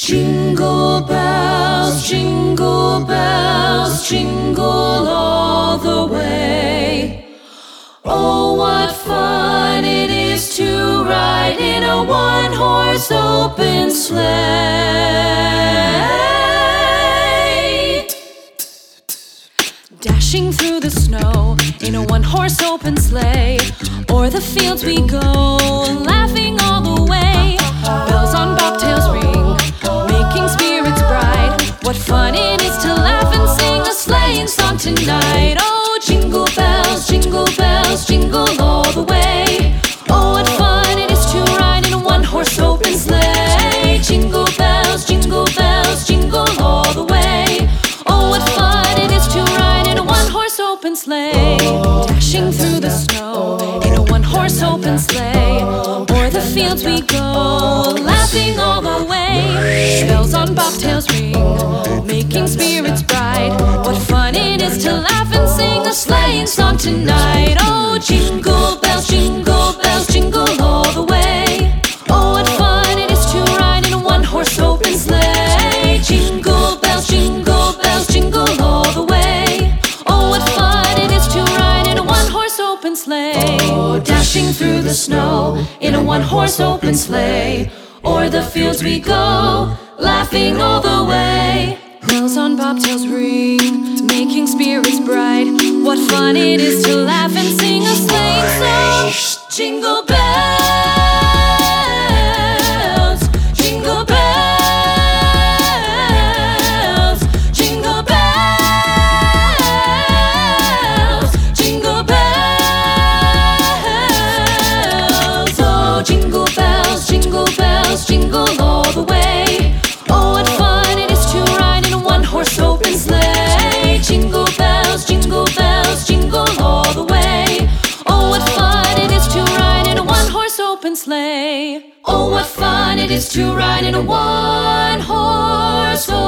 jingle bells, jingle all the way. Oh, what fun it is to ride in a one-horse open sleigh. Dashing through the snow in a one-horse open sleigh. O'er the fields we go, laughing all the way. Bells on bobtails ring, making spirits bright. What fun it is to laugh and sing a sleighing song tonight. Oh, jingle bells, jingle all the way. Oh, what fun it is to ride in a one-horse open sleigh. Jingle bells, jingle all the way. Oh, what fun it is to ride in a one-horse open sleigh. Dashing through the snow in a one-horse open sleigh. O'er the fields we go, laughing all the way. Bells on bobtails ring, making spirits bright. What fun it is to laugh and sing a sleighing song tonight. Oh, jingle bells, jingle all the way. Oh, what fun it is to ride in a one-horse open sleigh. Jingle bells, jingle all the way. Oh, what fun it is to ride in a one-horse open sleigh. Oh, dashing through the snow in a one-horse open sleigh. O'er the fields we go, laughing all the way. Bells on bobtails ring, making spirits bright. What fun it is to laugh and sing a sleighing song. Jingle bells, jingle bells, jingle bells, jingle bells. Oh, jingle bells, jingle all the way. Oh, what fun it is to ride in a one-horse open sleigh. Jingle bells, jingle all the way. Oh, what fun it is to ride in a one-horse open sleigh. Oh, what fun it is to ride in a one-horse open sleigh.